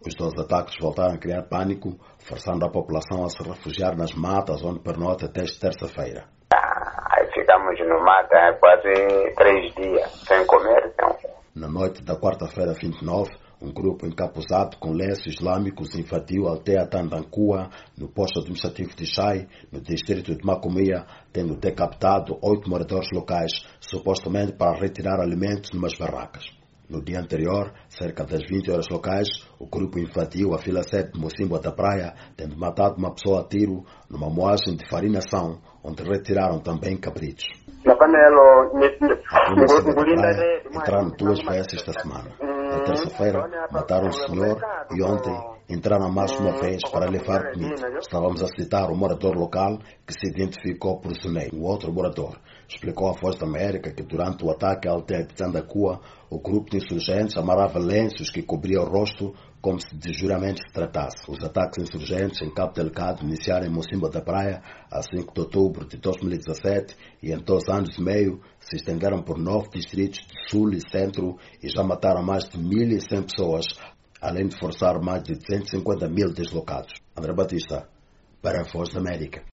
Os dois ataques voltaram a criar pânico, forçando a população a se refugiar nas matas onde pernota até terça-feira. Aí ficamos no mata quase 3 dias, sem comer, então. Na noite da quarta-feira 29, um grupo encapuzado com lenços islâmicos invadiu a aldeia Tandancua, no posto administrativo de Chai, no distrito de Macomia, tendo decapitado 8 moradores locais, supostamente para retirar alimentos numas barracas. No dia anterior, cerca das 20 horas locais, o grupo invadiu a Vila 7 de Mocimboa da Praia, tendo matado uma pessoa a tiro numa moagem de farinação, onde retiraram também cabritos. Aqui no Mocimboa da Praia, entraram 2 vezes esta semana. Na terça-feira, mataram um senhor e ontem entraram mais uma vez para levar comida. Estávamos a citar um morador local que se identificou por Zunei, um outro morador. Explicou à Voz da América que durante o ataque à aldeia de Tandacua, o grupo de insurgentes amarrava lenços que cobriam o rosto como se de juramento se tratasse. Os ataques insurgentes em Cabo Delgado iniciaram em Mocimboa da Praia a 5 de outubro de 2017 e em 2 anos e meio se estenderam por 9 distritos de Sul e Centro e já mataram mais de 1.100 pessoas, além de forçar mais de 250 mil deslocados. André Batista, para a Voz da América.